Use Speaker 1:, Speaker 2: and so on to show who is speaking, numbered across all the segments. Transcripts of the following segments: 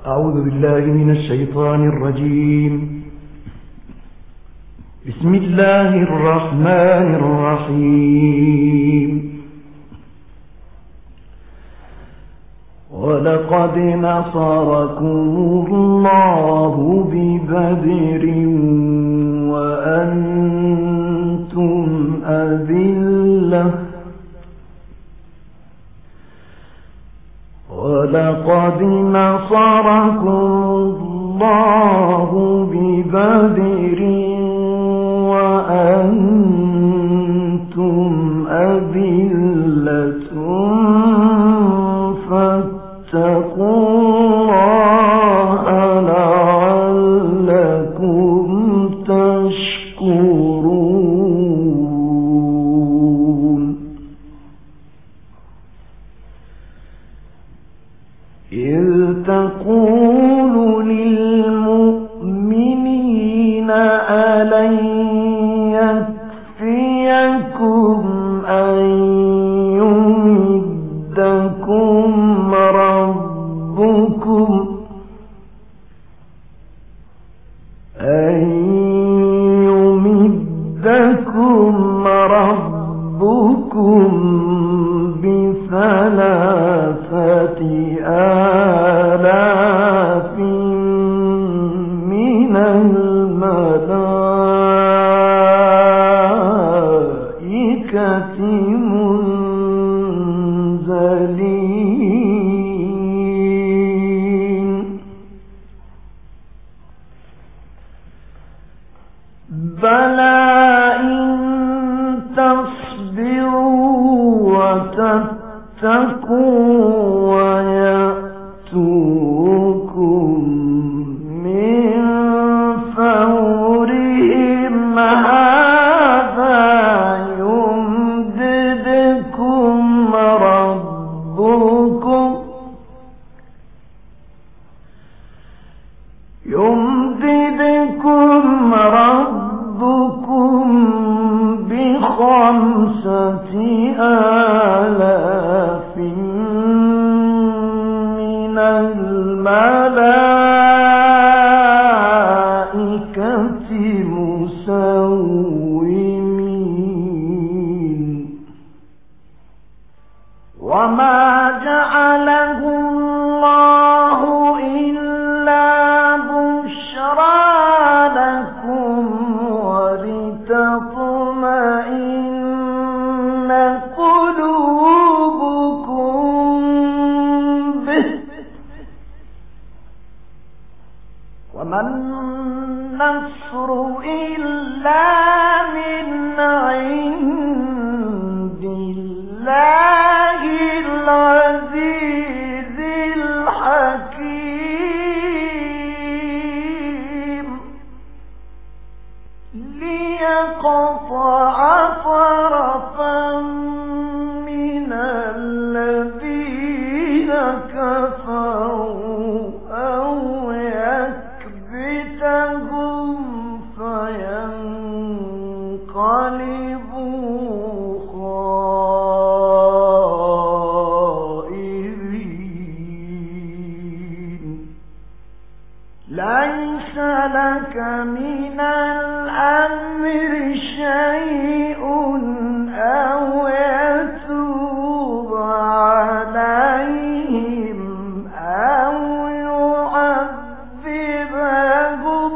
Speaker 1: أعوذ بالله من الشيطان الرجيم. بسم الله الرحمن الرحيم. ولقد نصركم الله ببدر وأنتم أذلة ولقد نصركم الله ببدر وأنتم أذلة فاتقوا الله لعلكم تشكرون. إذ تقول للمؤمنين ألن يكفيكم أن يمدكم ربكم ب3,000 آلاف من الملائكة منزلين. بلى إن تصبروا وتتقوا ويأتوكم من فورهم هذا يمددكم ربكم ب5,000 من الملائكة مسومين. وما جعله الله إلا بشرى لكم ولتطمئن قلوبكم به. وما النصر إلا من عند الله العزيز الحكيم. ليقطع طرفا من الذين كفروا أو يكبتهم فينقلبوا خائبين. ليس لك من الأمر شيء أو يتوب عليهم أو يعذبهم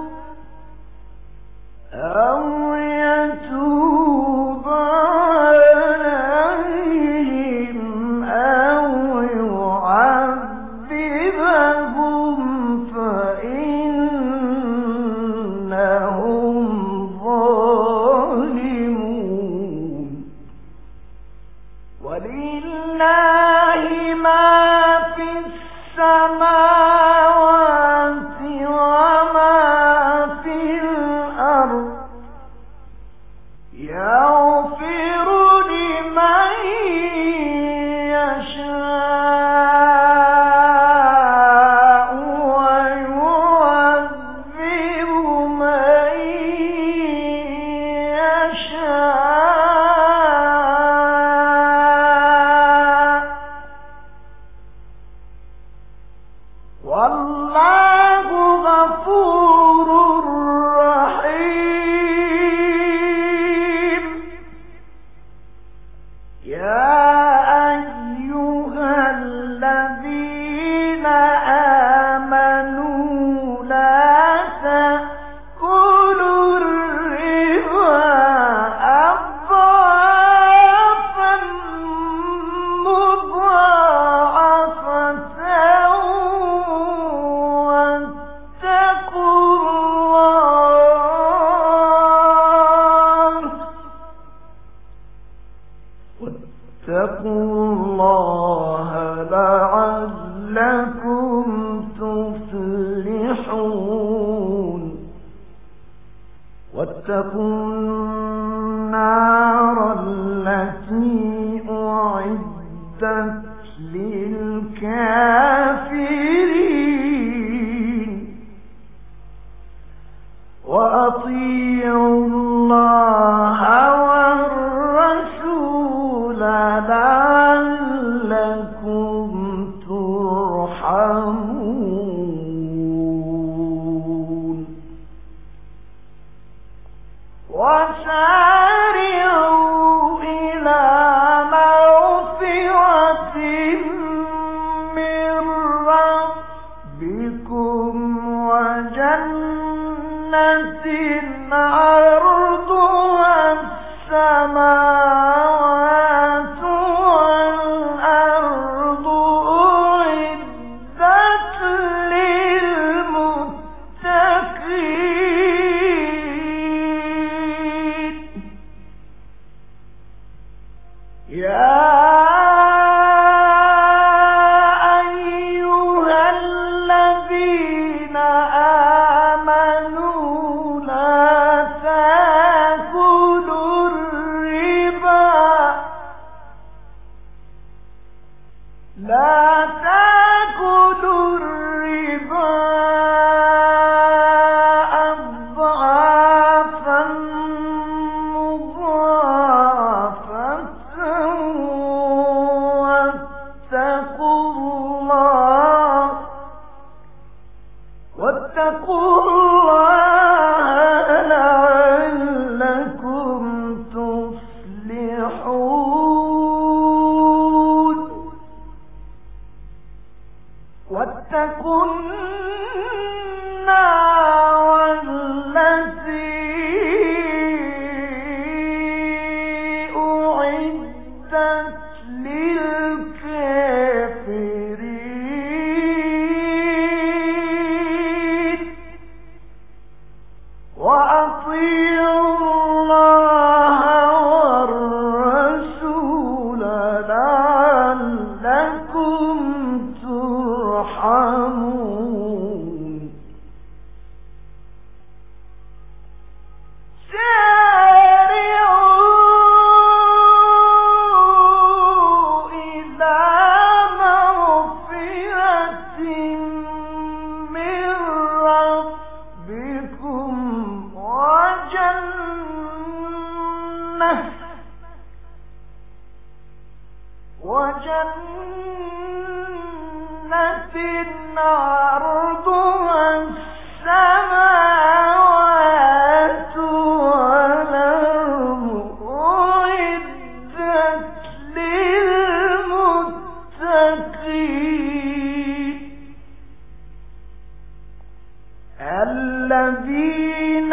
Speaker 1: فإنهم ظالمون. ولله ما في السماوات وما في الأرض. يغفر لمن يشاء ويعذب من يشاء
Speaker 2: والله غفور رحيم. يا أيها الذين آمنوا لا تأكلوا الربا أضعافا مضاعفة واتقوا الله لعلكم تفلحون. واتقوا النار التي أعدت للكافرين. وأطيعوا الله والرسول لعلكم ترحمون. وسارعوا إلى مغفرة من ربكم وجنة عرضها السماوات والأرض أعدت للمتقين. يا أيها الذين آمنوا لا تأكلوا الربا أضعافا مضاعفة واتقوا الله لعلكم تفلحون. واتقوا النار التي أعدت للكافرين. وأطيعوا الله والرسول لعلكم ترحمون. سارعوا إلى مغفرة من ربكم وجنة عرضها السماوات والأرض أعدت للمتقين الذين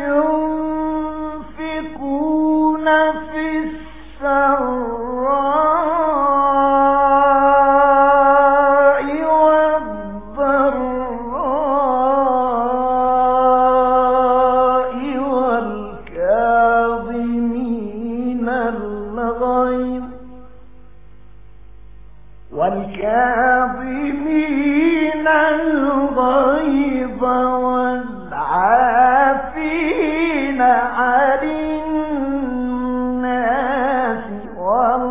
Speaker 2: ينفقون في السراء والضراء والكاظمين الغيظ والعافين عن الناس والله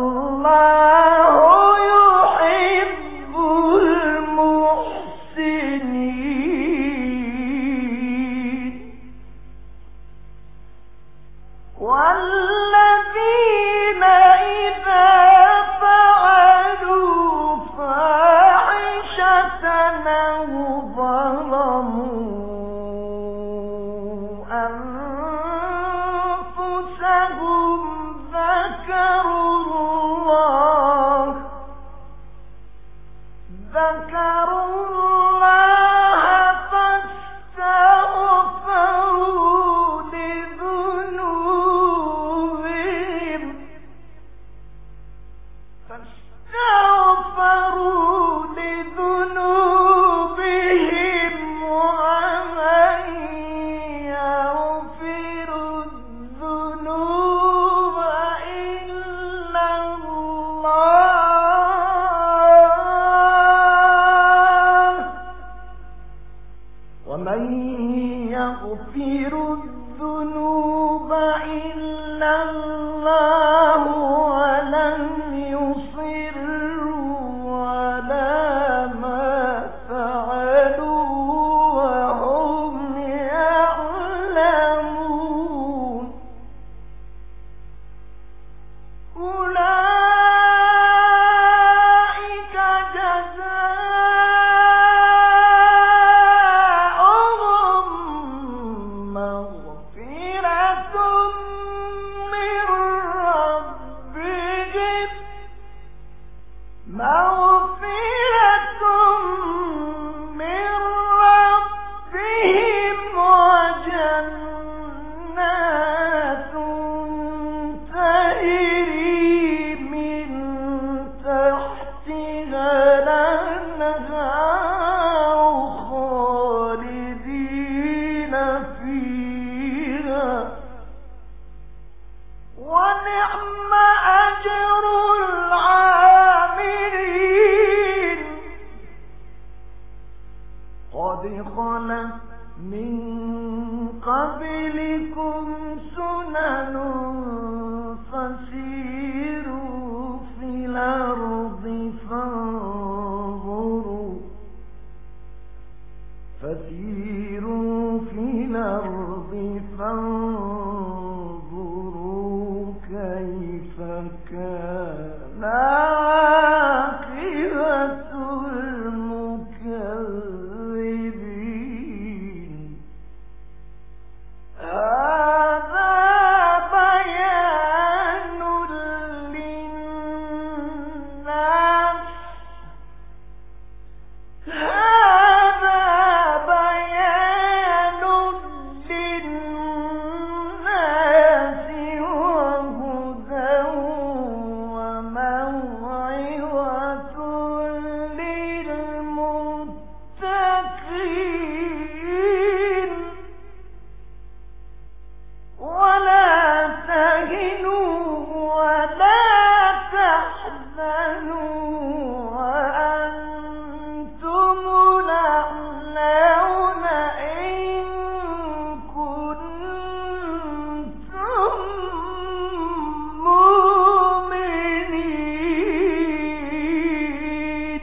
Speaker 2: ومن يغفر الذنوب إلا الله ولم يصروا على ما فعلوا وهم يعلمون أولئك جزاؤهم مغفرة من ربهم وجنات تجري من تحتها الأنهار خالدين فيها ونعم أجر العاملين قد خلت من قبلكم سنن فسيروا في الأرض فانظروا كيف كان عاقبة المكذبين هذا بيان للناس وهدى وموعظة للمتقين ولا تهنوا ولا تحزنوا وأنتم الأعلون إن كنتم مؤمنين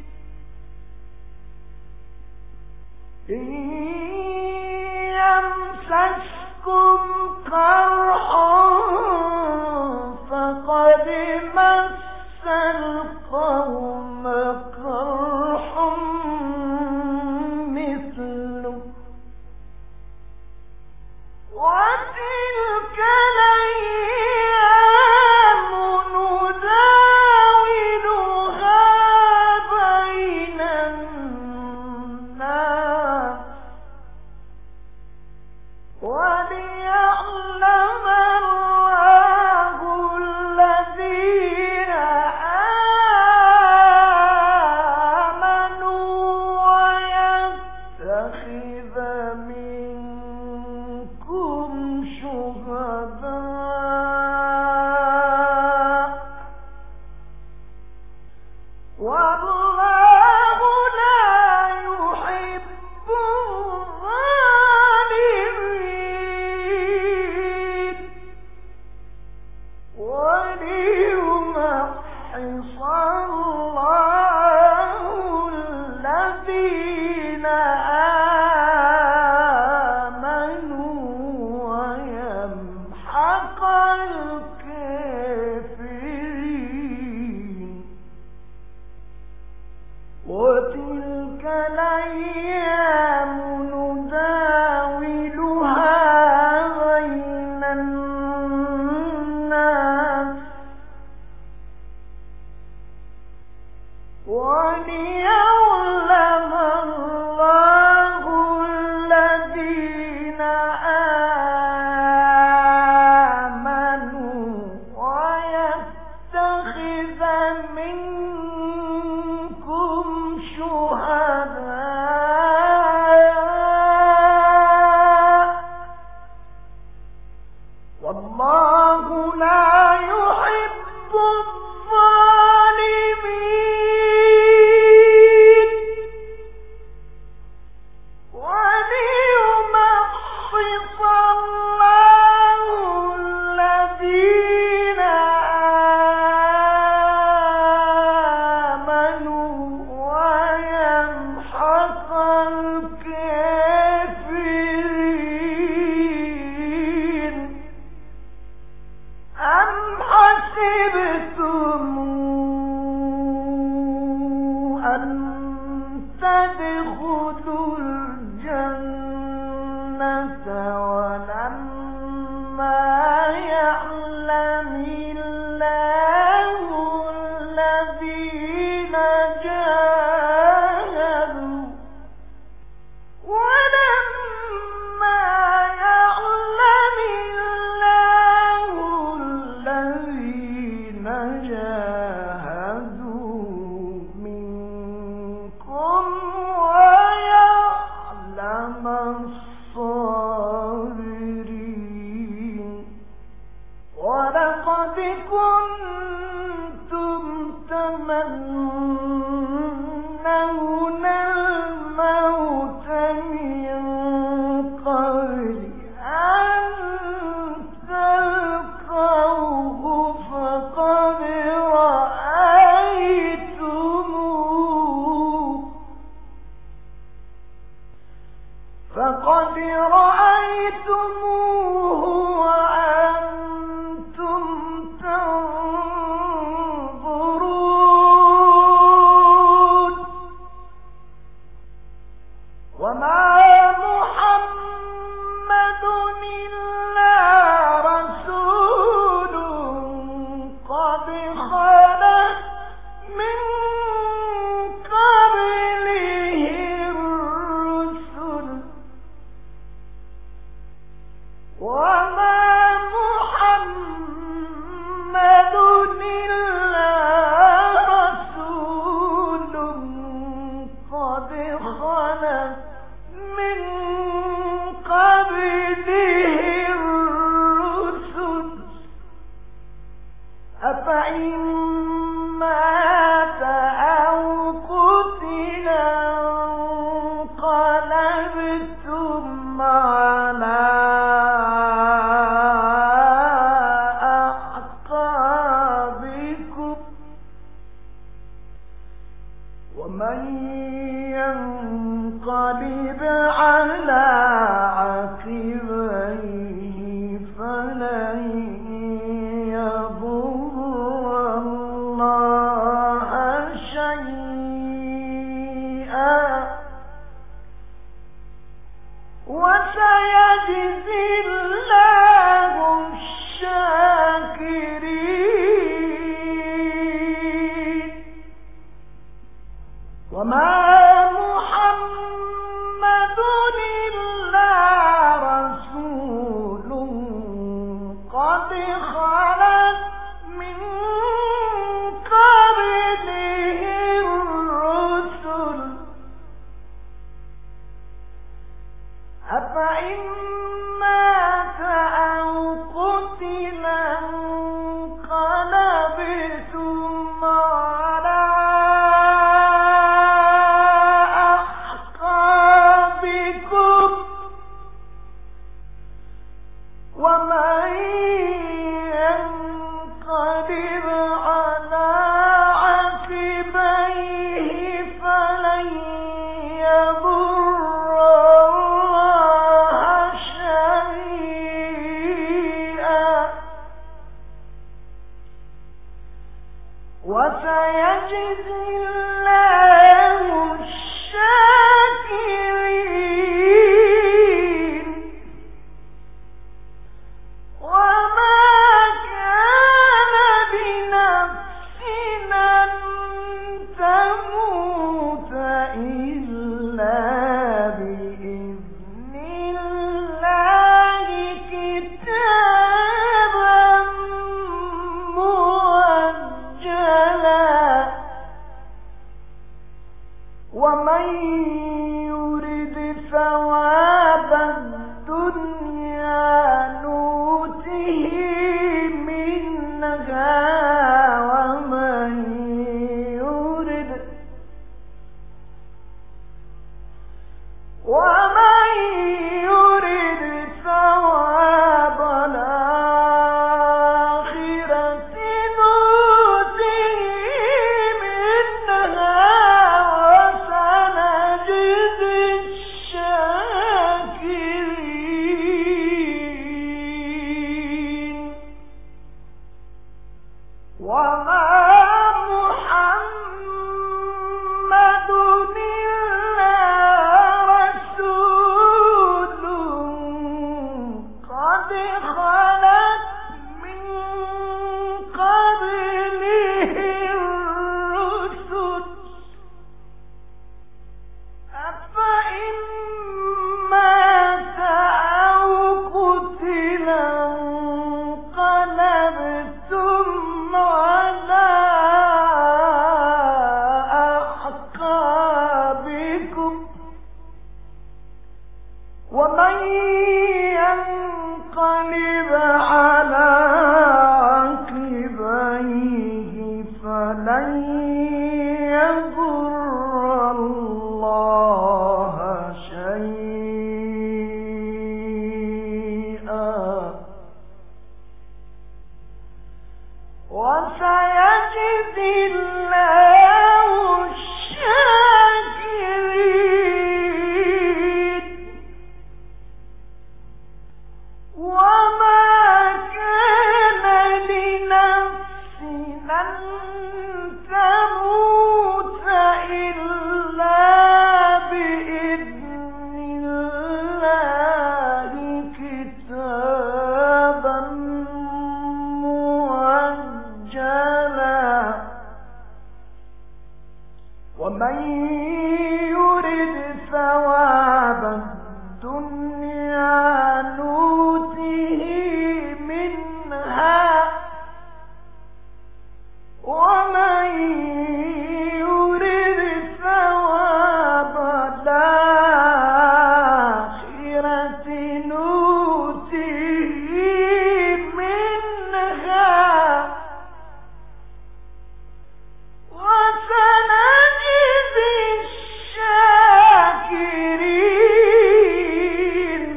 Speaker 2: إن يمسسكم قرح فقد مس القوم قرح مثله وتلك الأيام نداولها بين الناس وليعلم الله الذين آمنوا ويتخذ منكم شهداء والله لا يحب الظالمين وليمحص الله الذين آمنوا ويمحق الكافرين وتلك الأيام نداولها بين الناس وليعلم الله الذين آمنوا ويتخذ منكم شهداء الكافرين أم حسبتم أن تدخلوا الجنة ولما يعلم الله الذين جاهدوا ولما يعلم الله الذين جاهدوا منكم ويعلم الصابرين ولقد كنتم تمنون الموت من قبل أن تلقوه فقد رأيتموه وأنتم تنظرون وما محمد إلا رسول قد خلت من قبله الرسل وما محمد إلا رسول قد خلت من قبله الرسل أفإن مات أو قتل انقلبتم على أعقابكم ومن ينقلب على عقبيه فلن يضر الله شيئا وسيجزي الله الشاكرين وما محمد إلا رسول قد خلت من قبله الرسل أفإن مات أو قتل انقلبتم على أعقابكم ومن ينقلب على عقبيه فلن يضر الله شيئا وسيجزي الله الشاكرين وما كان لنفس أن تموت إلا بإذن الله كتابا مؤجلا ومن يرد ثواب الدنيا نؤته منها ومن يرد ثواب الآخرة نؤته منها وسنجزي ومن ينقلب على عقبيه فلن يضر الله شيئا وسيجزي الله الشاكرين وما كان لنفس أن تموت إلا بإذن الله كتابا مؤجلا ومن يرد ثواب الدنيا نؤته منها ومن يرد ثواب الآخرة نؤته منها وسنجزي الشاكرين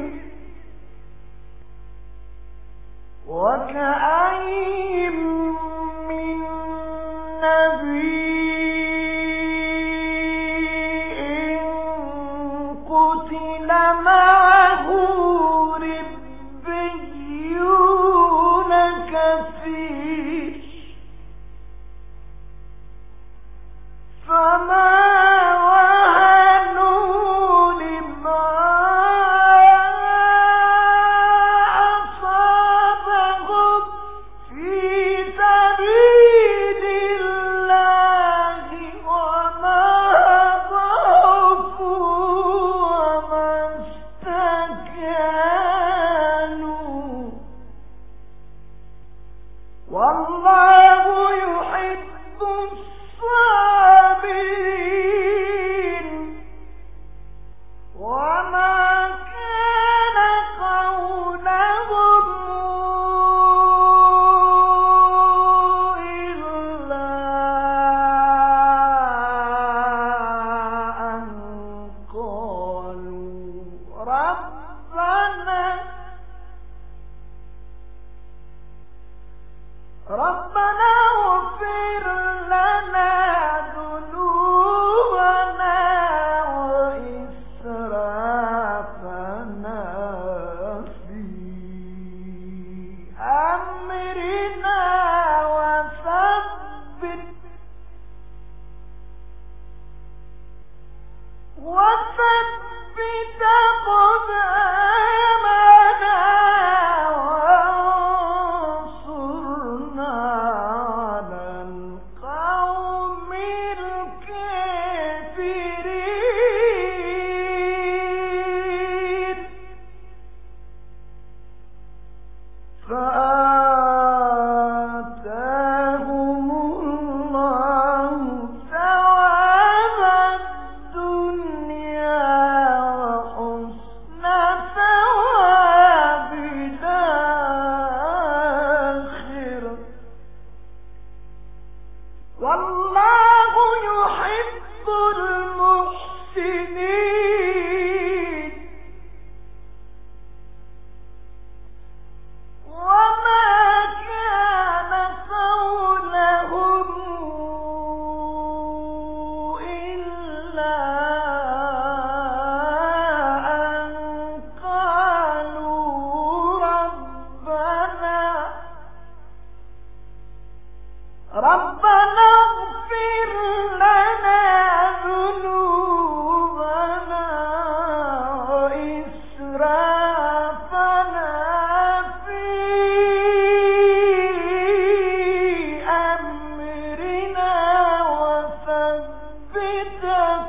Speaker 2: وكأين من نبي قتل معه ربيون كثير فما وهنوا لما أصابهم في سبيل الله وما ضعفوا وما استكانوا والله يحب الصابرين وما كان قولهم إلا أن قالوا ربنا اغفر لنا ذنوبنا وإسرافنا في أمرنا وثبت قدامنا وانصرنا على القوم الكافرين فآتاهم الله ثواب الدنيا وحسن ثواب الآخرة والله يحب المحسنين وما كان قولهم إلا أن قالوا ربنا اغفر لنا ذنوبنا وإسرافنا في أمرنا وثبت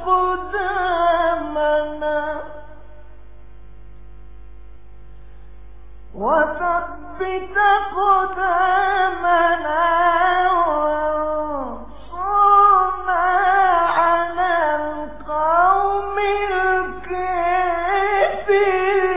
Speaker 2: قدامنا وانصرنا على القوم الكافرين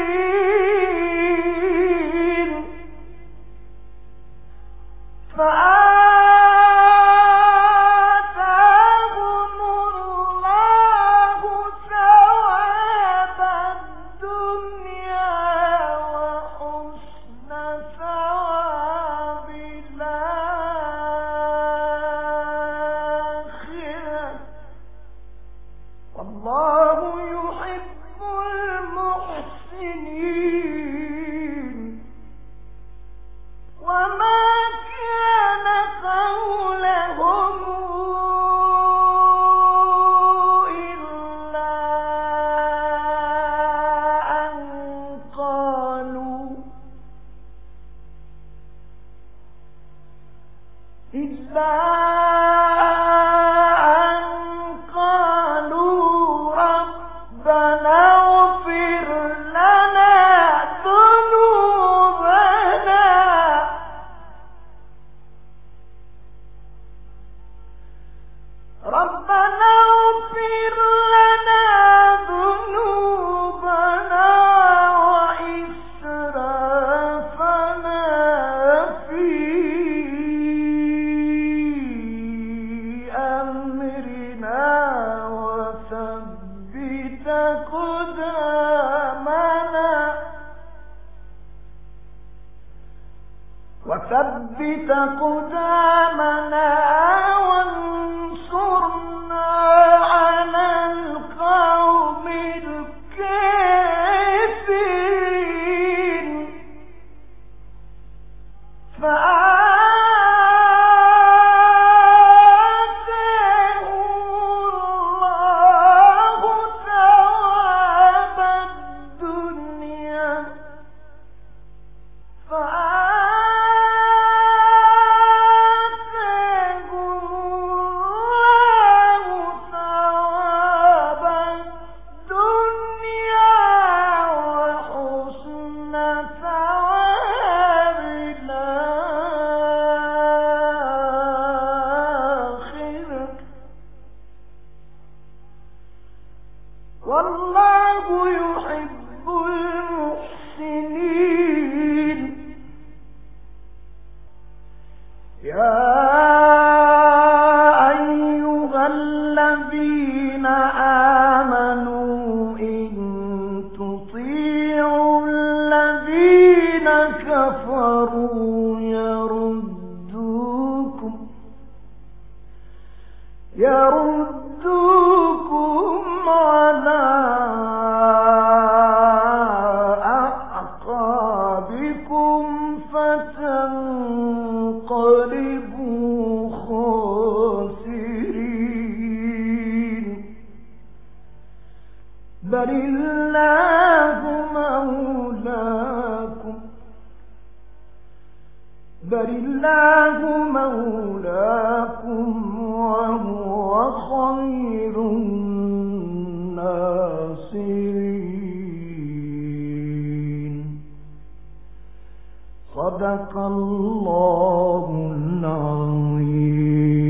Speaker 2: وثبت قدامنا وانصرنا على القوم الكافرين فآتاه الله ثواب الدنيا والله يحب المحسنين. يا أيها الذين آمنوا إن تطيعوا الذين كفروا يردوكم على أعقابكم فتنقلبوا خاسرين. بل الله مولاكم وهو خير الناصرين. صدق الله العظيم.